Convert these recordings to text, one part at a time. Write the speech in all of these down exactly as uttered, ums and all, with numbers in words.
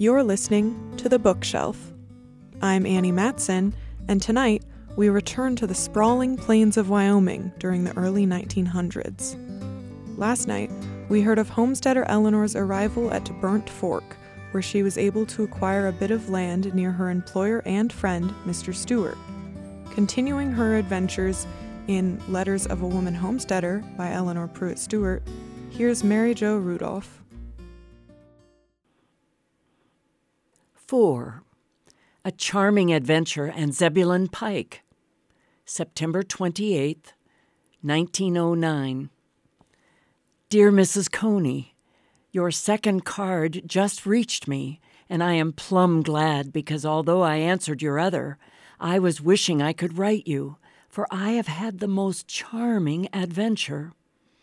You're listening to The Bookshelf. I'm Annie Matson, and tonight we return to the sprawling plains of Wyoming during the early nineteen hundreds. Last night, we heard of homesteader Eleanor's arrival at Burnt Fork, where she was able to acquire a bit of land near her employer and friend, Mister Stewart. Continuing her adventures in Letters of a Woman Homesteader by Eleanor Pruitt Stewart, here's Mary Jo Rudolph. Four. A Charming Adventure and Zebulon Pike. September twenty-eighth, nineteen oh nine. Dear Missus Coney, your second card just reached me, and I am plumb glad because although I answered your other, I was wishing I could write you, for I have had the most charming adventure.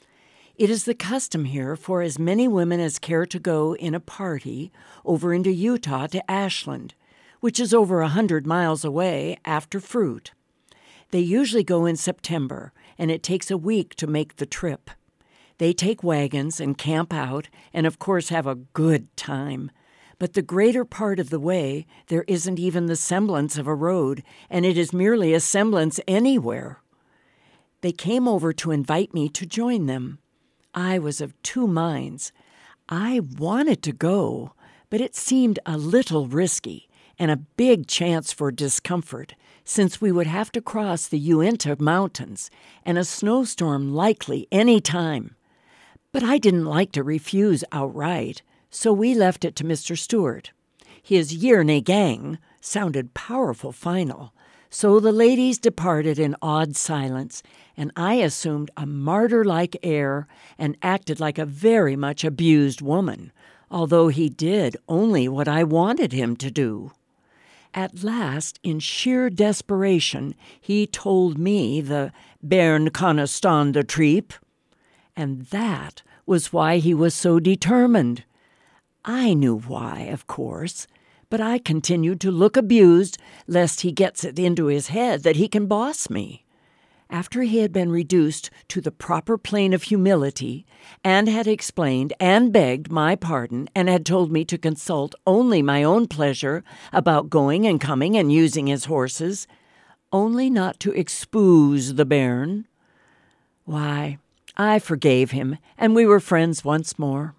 It is the custom here for as many women as care to go in a party over into Utah to Ashland, which is over a hundred miles away, after fruit. They usually go in September, and it takes a week to make the trip. They take wagons and camp out and, of course, have a good time. But the greater part of the way, there isn't even the semblance of a road, and it is merely a semblance anywhere. They came over to invite me to join them. I was of two minds. I wanted to go, but it seemed a little risky and a big chance for discomfort, since we would have to cross the Uinta Mountains and a snowstorm likely any time. But I didn't like to refuse outright, so we left it to Mister Stewart. His year ne gang sounded powerful final, so the ladies departed in awed silence, and I assumed a martyr-like air and acted like a very much abused woman, although he did only what I wanted him to do. At last, in sheer desperation, he told me the Bern Coniston de Treep, and that was why he was so determined. I knew why, of course, but I continued to look abused, lest he gets it into his head that he can boss me. After he had been reduced to the proper plane of humility, and had explained and begged my pardon, and had told me to consult only my own pleasure about going and coming and using his horses, only not to expose the bairn, why, I forgave him, and we were friends once more.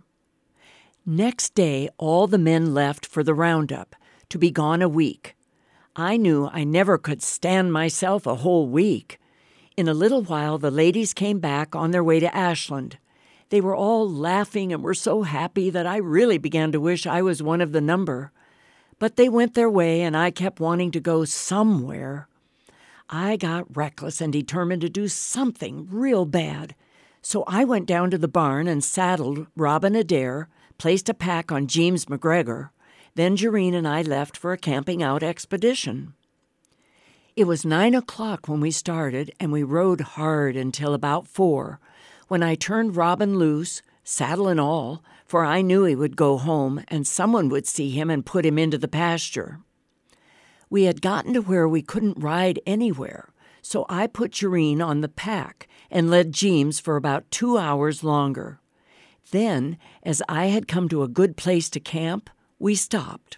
Next day, all the men left for the roundup, to be gone a week. I knew I never could stand myself a whole week. In a little while, the ladies came back on their way to Ashland. They were all laughing and were so happy that I really began to wish I was one of the number. But they went their way, and I kept wanting to go somewhere. I got reckless and determined to do something real bad. So I went down to the barn and saddled Robin Adair, placed a pack on James McGregor. Then Jereen and I left for a camping-out expedition. It was nine o'clock when we started, and we rode hard until about four, when I turned Robin loose, saddle and all, for I knew he would go home, and someone would see him and put him into the pasture. We had gotten to where we couldn't ride anywhere, so I put Jereen on the pack and led James for about two hours longer. Then, as I had come to a good place to camp, we stopped.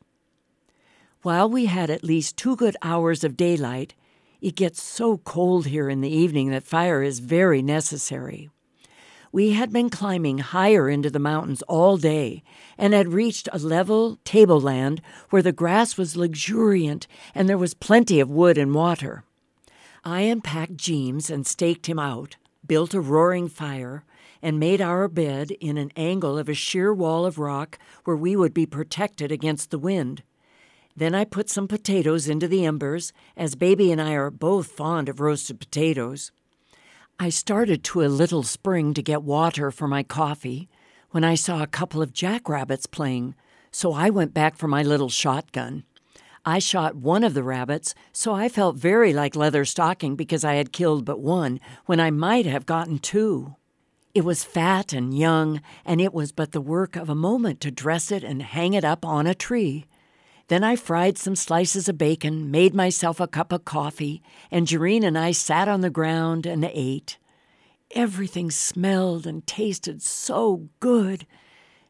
While we had at least two good hours of daylight, it gets so cold here in the evening that fire is very necessary. We had been climbing higher into the mountains all day and had reached a level tableland where the grass was luxuriant and there was plenty of wood and water. I unpacked James and staked him out, built a roaring fire, and made our bed in an angle of a sheer wall of rock where we would be protected against the wind. Then I put some potatoes into the embers, as Baby and I are both fond of roasted potatoes. I started to a little spring to get water for my coffee when I saw a couple of jackrabbits playing, so I went back for my little shotgun. I shot one of the rabbits, so I felt very like Leather Stocking because I had killed but one when I might have gotten two. It was fat and young, and it was but the work of a moment to dress it and hang it up on a tree. Then I fried some slices of bacon, made myself a cup of coffee, and Jereen and I sat on the ground and ate. Everything smelled and tasted so good.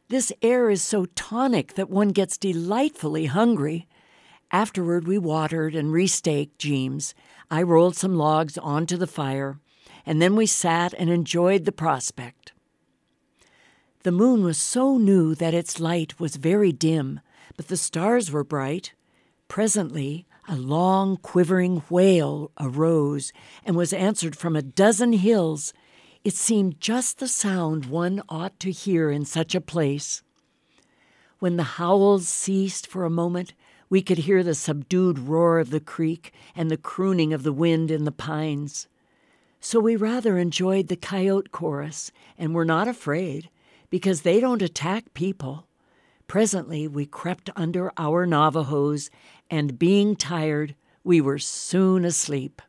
This air is so tonic that one gets delightfully hungry. Afterward, we watered and restaked Jeems. I rolled some logs onto the fire, and then we sat and enjoyed the prospect. The moon was so new that its light was very dim, but the stars were bright. Presently, a long, quivering wail arose and was answered from a dozen hills. It seemed just the sound one ought to hear in such a place. When the howls ceased for a moment, we could hear the subdued roar of the creek and the crooning of the wind in the pines. So we rather enjoyed the coyote chorus and were not afraid, because they don't attack people. Presently we crept under our Navajos, and being tired, we were soon asleep.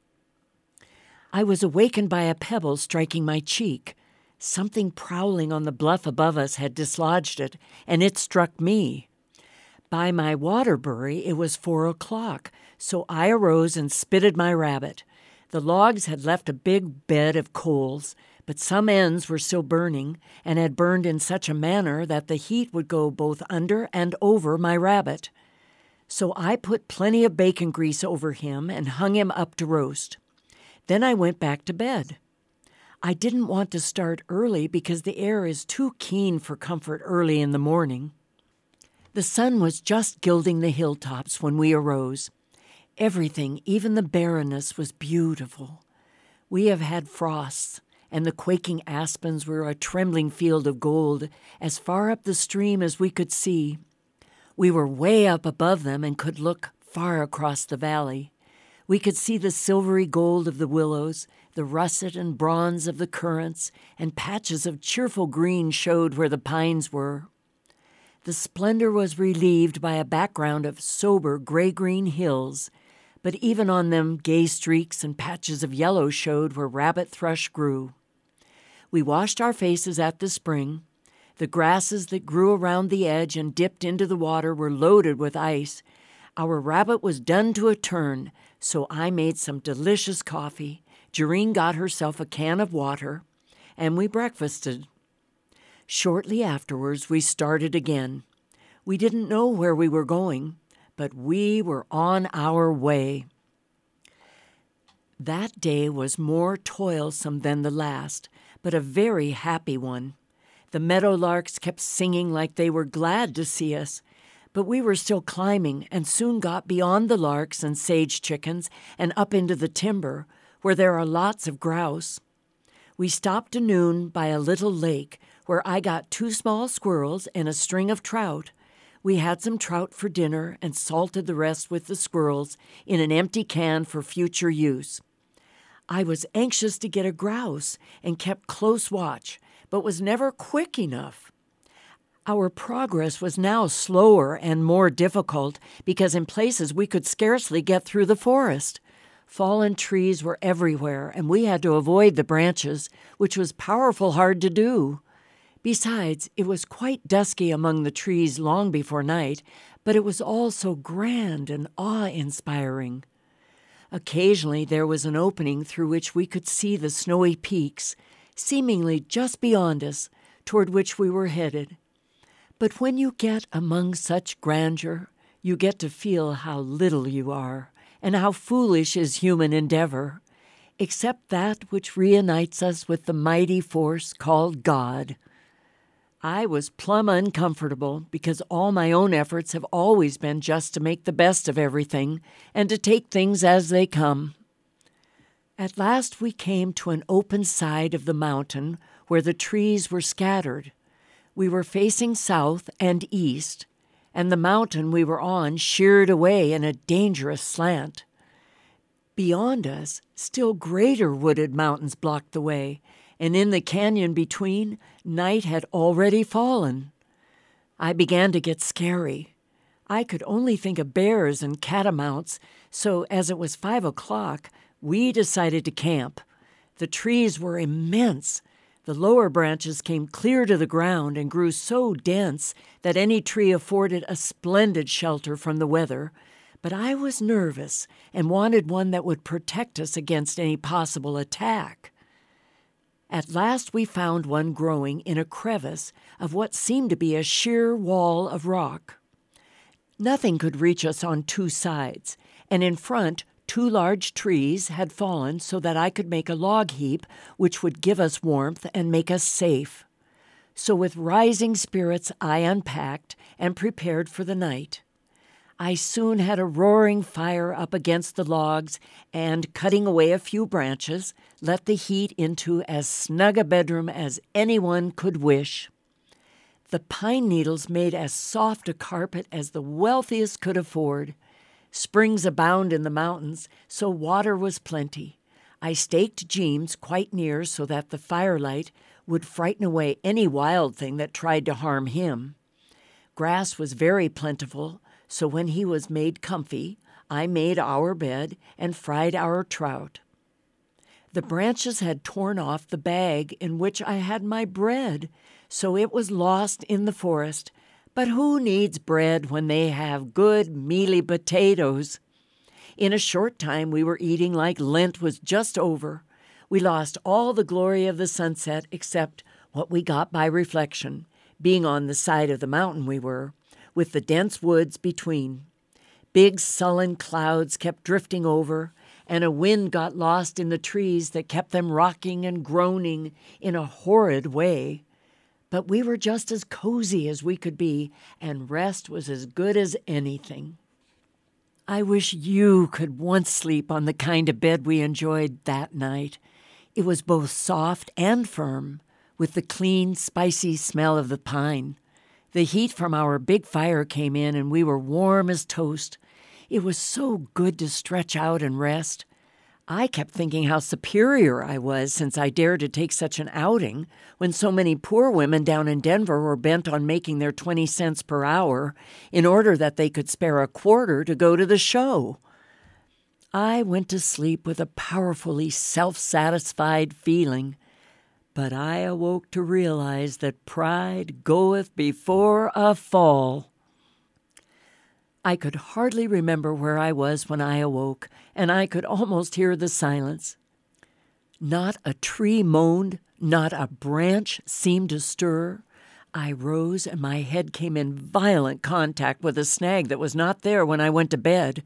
I was awakened by a pebble striking my cheek. Something prowling on the bluff above us had dislodged it, and it struck me. By my Waterbury, it was four o'clock, so I arose and spitted my rabbit. The logs had left a big bed of coals, but some ends were still burning, and had burned in such a manner that the heat would go both under and over my rabbit. So I put plenty of bacon grease over him and hung him up to roast. Then I went back to bed. I didn't want to start early because the air is too keen for comfort early in the morning. The sun was just gilding the hilltops when we arose. Everything, even the barrenness, was beautiful. We have had frosts, and the quaking aspens were a trembling field of gold as far up the stream as we could see. We were way up above them and could look far across the valley. We could see the silvery gold of the willows, the russet and bronze of the currants, and patches of cheerful green showed where the pines were. The splendor was relieved by a background of sober gray-green hills, but even on them gay streaks and patches of yellow showed where rabbit thrush grew. We washed our faces at the spring. The grasses that grew around the edge and dipped into the water were loaded with ice. Our rabbit was done to a turn, so I made some delicious coffee. Jereen got herself a can of water, and we breakfasted. Shortly afterwards, we started again. We didn't know where we were going, but we were on our way. That day was more toilsome than the last, but a very happy one. The meadowlarks kept singing like they were glad to see us, but we were still climbing and soon got beyond the larks and sage chickens and up into the timber, where there are lots of grouse. We stopped at noon by a little lake where I got two small squirrels and a string of trout. We had some trout for dinner and salted the rest with the squirrels in an empty can for future use. I was anxious to get a grouse and kept close watch, but was never quick enough. Our progress was now slower and more difficult because in places we could scarcely get through the forest. Fallen trees were everywhere, and we had to avoid the branches, which was powerful hard to do. Besides, it was quite dusky among the trees long before night, but it was all so grand and awe-inspiring. Occasionally there was an opening through which we could see the snowy peaks, seemingly just beyond us, toward which we were headed. But when you get among such grandeur, you get to feel how little you are, and how foolish is human endeavor, except that which reunites us with the mighty force called God. I was plumb uncomfortable because all my own efforts have always been just to make the best of everything and to take things as they come. At last we came to an open side of the mountain where the trees were scattered. We were facing south and east, and the mountain we were on sheered away in a dangerous slant. Beyond us, still greater wooded mountains blocked the way, and in the canyon between, night had already fallen. I began to get scary. I could only think of bears and catamounts, so as it was five o'clock, we decided to camp. The trees were immense. The lower branches came clear to the ground and grew so dense that any tree afforded a splendid shelter from the weather, but I was nervous and wanted one that would protect us against any possible attack. At last we found one growing in a crevice of what seemed to be a sheer wall of rock. Nothing could reach us on two sides, and in front two large trees had fallen so that I could make a log heap which would give us warmth and make us safe. So with rising spirits I unpacked and prepared for the night. I soon had a roaring fire up against the logs and, cutting away a few branches, let the heat into as snug a bedroom as anyone could wish. The pine needles made as soft a carpet as the wealthiest could afford. Springs abound in the mountains, so water was plenty. I staked Jeems quite near so that the firelight would frighten away any wild thing that tried to harm him. Grass was very plentiful, so when he was made comfy, I made our bed and fried our trout. The branches had torn off the bag in which I had my bread, so it was lost in the forest. But who needs bread when they have good, mealy potatoes? In a short time we were eating like Lent was just over. We lost all the glory of the sunset except what we got by reflection, being on the side of the mountain we were, with the dense woods between. Big sullen clouds kept drifting over, and a wind got lost in the trees that kept them rocking and groaning in a horrid way. But we were just as cozy as we could be, and rest was as good as anything. I wish you could once sleep on the kind of bed we enjoyed that night. It was both soft and firm, with the clean, spicy smell of the pine. The heat from our big fire came in, and we were warm as toast. It was so good to stretch out and rest. I kept thinking how superior I was since I dared to take such an outing when so many poor women down in Denver were bent on making their twenty cents per hour in order that they could spare a quarter to go to the show. I went to sleep with a powerfully self-satisfied feeling, but I awoke to realize that pride goeth before a fall. I could hardly remember where I was when I awoke, and I could almost hear the silence. Not a tree moaned, not a branch seemed to stir. I rose, and my head came in violent contact with a snag that was not there when I went to bed.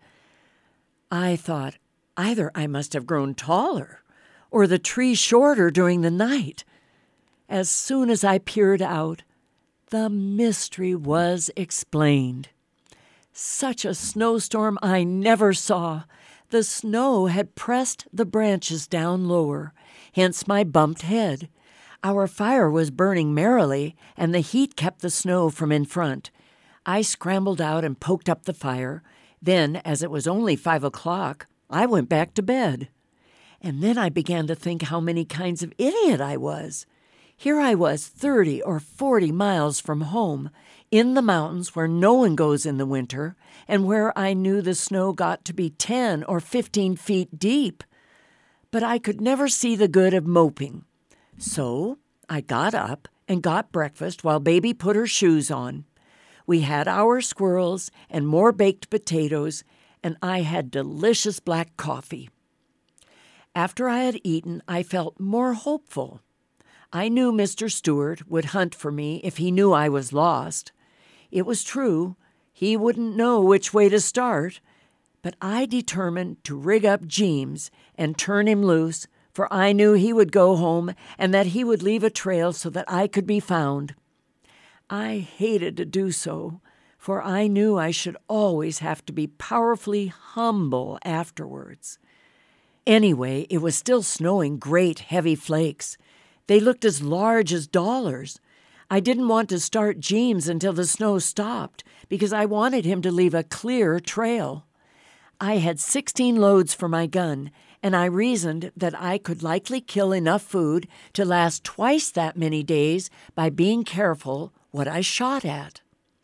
I thought, either I must have grown taller, or the tree shorter during the night. As soon as I peered out, the mystery was explained. Such a snowstorm I never saw. The snow had pressed the branches down lower, hence my bumped head. Our fire was burning merrily, and the heat kept the snow from in front. I scrambled out and poked up the fire. Then, as it was only five o'clock, I went back to bed. And then I began to think how many kinds of idiot I was. Here I was thirty or forty miles from home, in the mountains where no one goes in the winter, and where I knew the snow got to be ten or fifteen feet deep. But I could never see the good of moping. So I got up and got breakfast while Baby put her shoes on. We had our squirrels and more baked potatoes, and I had delicious black coffee. After I had eaten, I felt more hopeful. I knew Mister Stewart would hunt for me if he knew I was lost. It was true, he wouldn't know which way to start, but I determined to rig up Jeems and turn him loose, for I knew he would go home and that he would leave a trail so that I could be found. I hated to do so, for I knew I should always have to be powerfully humble afterwards. Anyway, it was still snowing great heavy flakes. They looked as large as dollars. I didn't want to start Jeems until the snow stopped because I wanted him to leave a clear trail. I had sixteen loads for my gun, and I reasoned that I could likely kill enough food to last twice that many days by being careful what I shot at.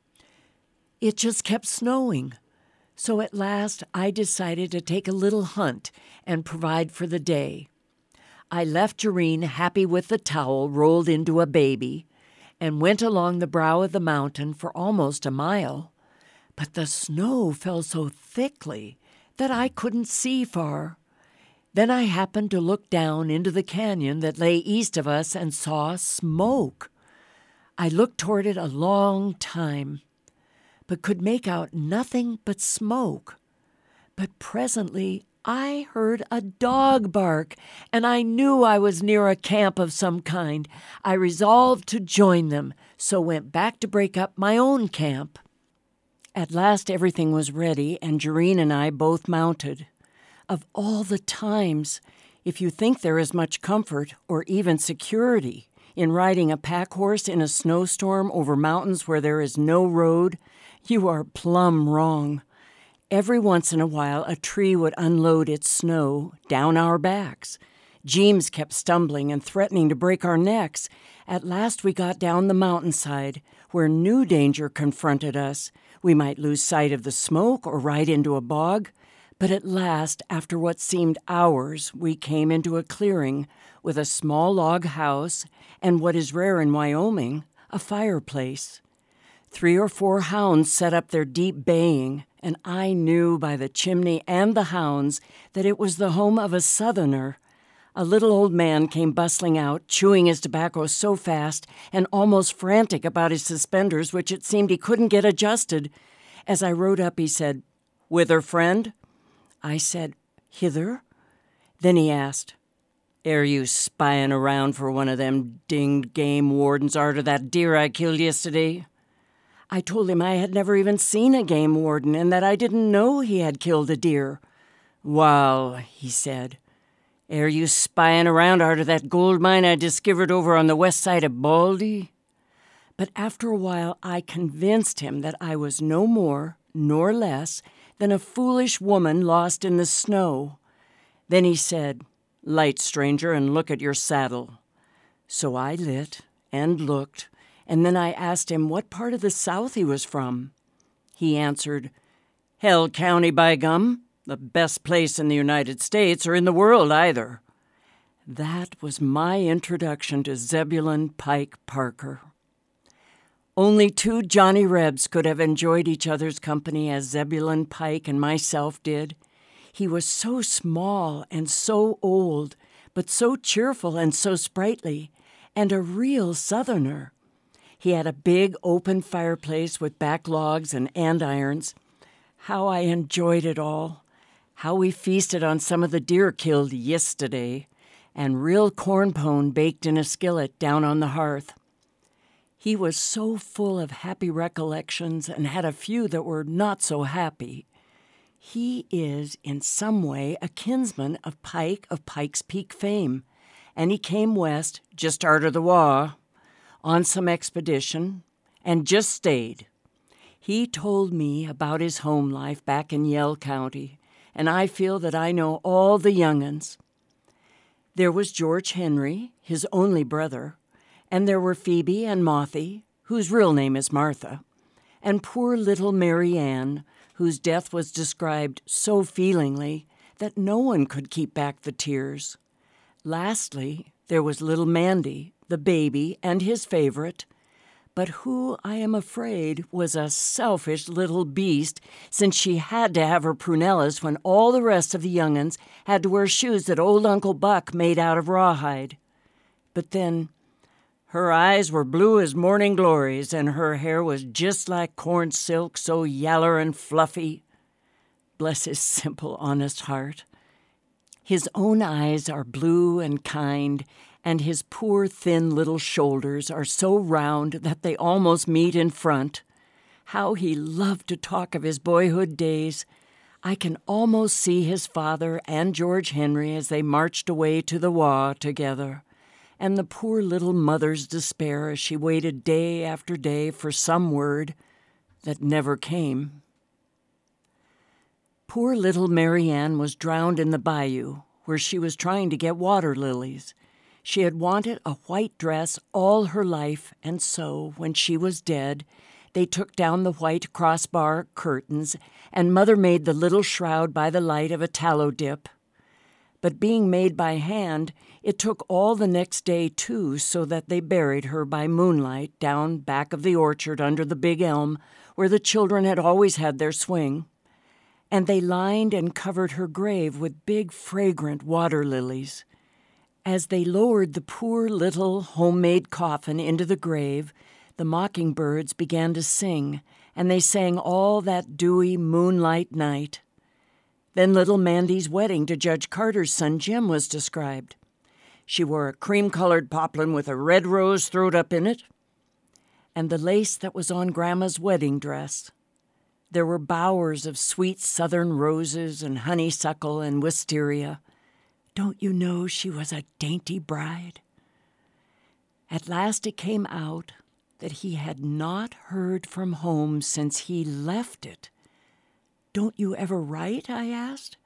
It just kept snowing, so at last I decided to take a little hunt and provide for the day. I left Jereen happy with the towel rolled into a baby and went along the brow of the mountain for almost a mile. But the snow fell so thickly that I couldn't see far. Then I happened to look down into the canyon that lay east of us and saw smoke. I looked toward it a long time, but could make out nothing but smoke. But presently I heard a dog bark, and I knew I was near a camp of some kind. I resolved to join them, so went back to break up my own camp. At last everything was ready, and Jerrine and I both mounted. Of all the times, if you think there is much comfort or even security in riding a pack horse in a snowstorm over mountains where there is no road, you are plumb wrong. Every once in a while, a tree would unload its snow down our backs. Jeems kept stumbling and threatening to break our necks. At last we got down the mountainside, where new danger confronted us. We might lose sight of the smoke or ride into a bog. But at last, after what seemed hours, we came into a clearing with a small log house and what is rare in Wyoming, a fireplace. Three or four hounds set up their deep baying, and I knew by the chimney and the hounds that it was the home of a Southerner. A little old man came bustling out, chewing his tobacco so fast and almost frantic about his suspenders, which it seemed he couldn't get adjusted. As I rode up, he said, "Whither, friend?" I said, "Hither." Then he asked, "Air you spying around for one of them dinged game wardens arter that deer I killed yesterday?" I told him I had never even seen a game warden and that I didn't know he had killed a deer. "Wall," he said, "air you spying around arter that gold mine I discovered over on the west side of Baldy?" But after a while I convinced him that I was no more nor less than a foolish woman lost in the snow. Then he said, "Light, stranger, and look at your saddle." So I lit and looked, and then I asked him what part of the South he was from. He answered, "Hell County, by gum, the best place in the United States or in the world either." That was my introduction to Zebulon Pike Parker. Only two Johnny Rebs could have enjoyed each other's company as Zebulon Pike and myself did. He was so small and so old, but so cheerful and so sprightly, and a real Southerner. He had a big open fireplace with back logs and andirons. How I enjoyed it all. How we feasted on some of the deer killed yesterday, and real corn pone baked in a skillet down on the hearth. He was so full of happy recollections and had a few that were not so happy. He is, in some way, a kinsman of Pike of Pike's Peak fame, and he came west, just arter the war, on some expedition, and just stayed. He told me about his home life back in Yell County, and I feel that I know all the young'uns. There was George Henry, his only brother, and there were Phoebe and Mothy, whose real name is Martha, and poor little Mary Ann, whose death was described so feelingly that no one could keep back the tears. Lastly, there was little Mandy, the baby, and his favorite, but who, I am afraid, was a selfish little beast, since she had to have her prunellas when all the rest of the young'uns had to wear shoes that old Uncle Buck made out of rawhide. But then, her eyes were blue as morning glories, and her hair was just like corn silk, so yaller and fluffy. Bless his simple, honest heart. His own eyes are blue and kind, and his poor, thin little shoulders are so round that they almost meet in front. How he loved to talk of his boyhood days. I can almost see his father and George Henry as they marched away to the war together, and the poor little mother's despair as she waited day after day for some word that never came. Poor little Mary Ann was drowned in the bayou, where she was trying to get water lilies. She had wanted a white dress all her life, and so, when she was dead, they took down the white crossbar curtains, and Mother made the little shroud by the light of a tallow dip. But being made by hand, it took all the next day, too, so that they buried her by moonlight down back of the orchard under the big elm, where the children had always had their swing. and they lined and covered her grave with big, fragrant water lilies. As they lowered the poor little homemade coffin into the grave, the mockingbirds began to sing, and they sang all that dewy moonlight night. Then little Mandy's wedding to Judge Carter's son Jim was described. She wore a cream-colored poplin with a red rose throwed up in it, and the lace that was on Grandma's wedding dress. There were bowers of sweet southern roses and honeysuckle and wisteria. Don't you know she was a dainty bride? At last it came out that he had not heard from home since he left it. Don't you ever write? I asked.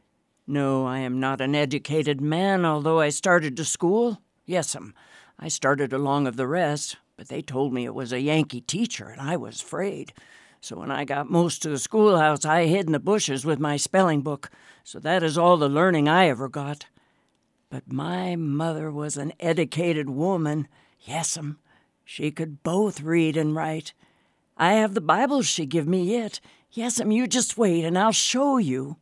No, I am not an educated man, although I started to school. Yes'm, I started along of the rest, but they told me it was a Yankee teacher, and I was afraid. So when I got most to the schoolhouse, I hid in the bushes with my spelling book. So that is all the learning I ever got. But my mother was an educated woman. Yes'm, she could both read and write. I have the Bible she give me yet. Yes'm, you just wait, and I'll show you.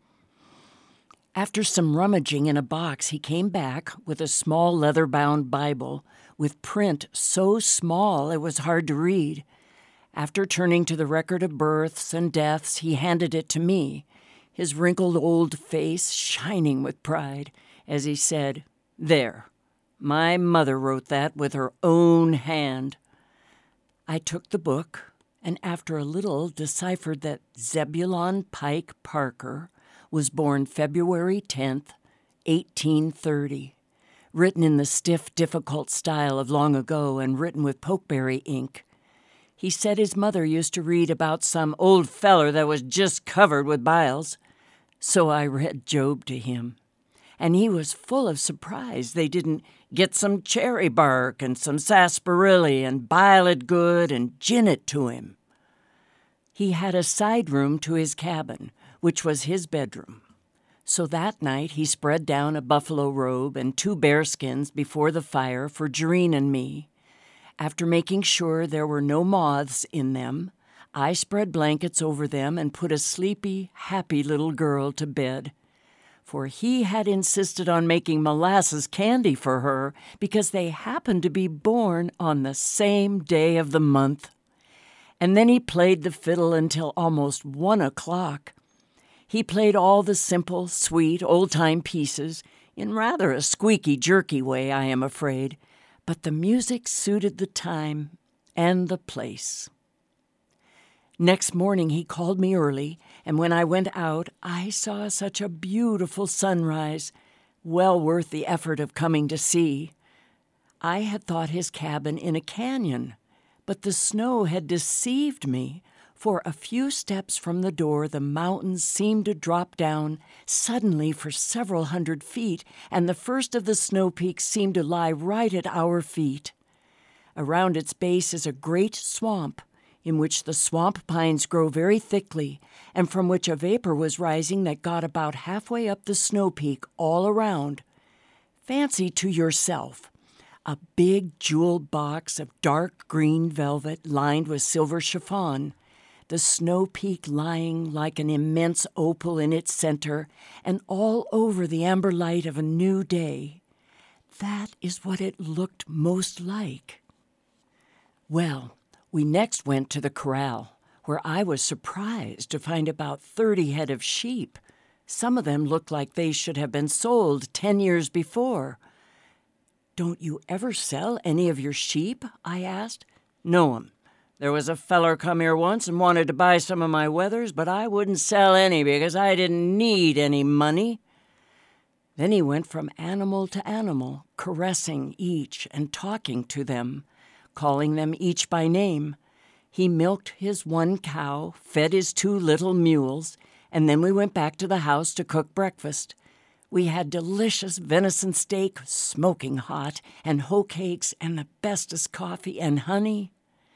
After some rummaging in a box, he came back with a small leather-bound Bible with print so small it was hard to read. After turning to the record of births and deaths, he handed it to me, his wrinkled old face shining with pride, as he said, "There, my mother wrote that with her own hand." I took the book, and after a little deciphered that Zebulon Pike Parker was born February tenth, eighteen thirty, written in the stiff, difficult style of long ago and written with pokeberry ink. He said his mother used to read about some old feller that was just covered with biles. So I read Job to him, and he was full of surprise they didn't get some cherry bark and some sarsaparilla and bile it good and gin it to him. He had a side room to his cabin, which was his bedroom. So that night he spread down a buffalo robe and two bearskins before the fire for Jereen and me. After making sure there were no moths in them, I spread blankets over them and put a sleepy, happy little girl to bed. For he had insisted on making molasses candy for her because they happened to be born on the same day of the month. And then he played the fiddle until almost one o'clock. He played all the simple, sweet, old-time pieces in rather a squeaky, jerky way, I am afraid, but the music suited the time and the place. Next morning he called me early, and when I went out, I saw such a beautiful sunrise, well worth the effort of coming to see. I had thought his cabin in a canyon, but the snow had deceived me. For a few steps from the door, the mountains seemed to drop down suddenly for several hundred feet, and the first of the snow peaks seemed to lie right at our feet. Around its base is a great swamp, in which the swamp pines grow very thickly, and from which a vapor was rising that got about halfway up the snow peak all around. Fancy to yourself a big jeweled box of dark green velvet lined with silver chiffon, the snow peak lying like an immense opal in its center, and all over the amber light of a new day. That is what it looked most like. Well, we next went to the corral, where I was surprised to find about thirty head of sheep. Some of them looked like they should have been sold ten years before. "Don't you ever sell any of your sheep?" I asked. "No'm. There was a feller come here once and wanted to buy some of my wethers, but I wouldn't sell any because I didn't need any money." Then he went from animal to animal, caressing each and talking to them, calling them each by name. He milked his one cow, fed his two little mules, and then we went back to the house to cook breakfast. We had delicious venison steak, smoking hot, and hoe cakes, and the bestest coffee and honey.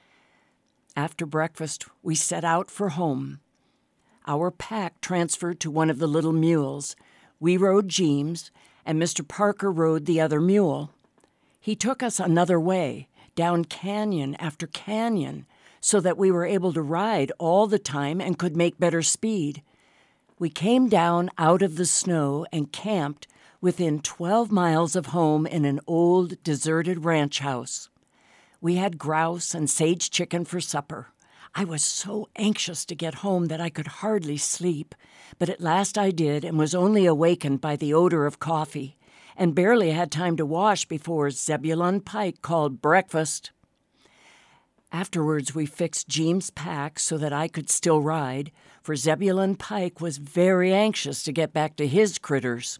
After breakfast, we set out for home. Our pack transferred to one of the little mules. We rode Jeems, and Mister Parker rode the other mule. He took us another way, down canyon after canyon, so that we were able to ride all the time and could make better speed. We came down out of the snow and camped within twelve miles of home in an old, deserted ranch house. We had grouse and sage chicken for supper. I was so anxious to get home that I could hardly sleep, but at last I did and was only awakened by the odor of coffee, and barely had time to wash before Zebulon Pike called breakfast. Afterwards, we fixed Jeem's pack so that I could still ride, for Zebulon Pike was very anxious to get back to his critters.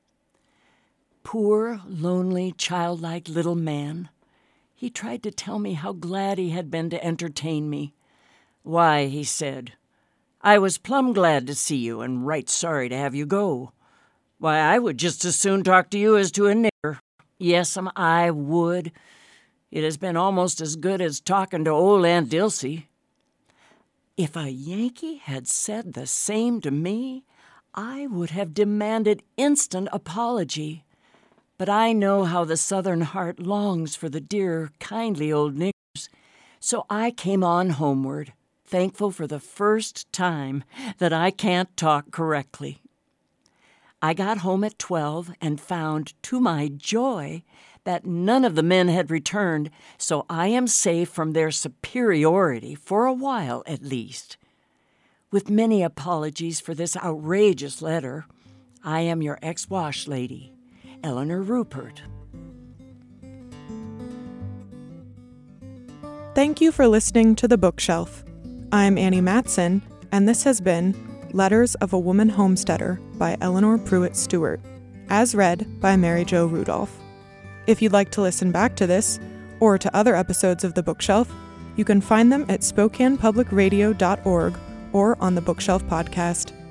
Poor, lonely, childlike little man. He tried to tell me how glad he had been to entertain me. "Why," he said, "I was plumb glad to see you and right sorry to have you go. Why, I would just as soon talk to you as to a nigger. Yes'm, I would. It has been almost as good as talking to old Aunt Dilsey." If a Yankee had said the same to me, I would have demanded instant apology. But I know how the Southern heart longs for the dear, kindly old niggers, so I came on homeward, thankful for the first time that I can't talk correctly. I got home at twelve and found, to my joy, that none of the men had returned, so I am safe from their superiority for a while at least. With many apologies for this outrageous letter, I am your ex-wash lady, Eleanor Rupert. Thank you for listening to The Bookshelf. I'm Annie Matson, and this has been Letters of a Woman Homesteader by Eleanor Pruitt Stewart, as read by Mary Jo Rudolph. If you'd like to listen back to this, or to other episodes of The Bookshelf, you can find them at Spokane Public Radio dot org or on the Bookshelf Podcast.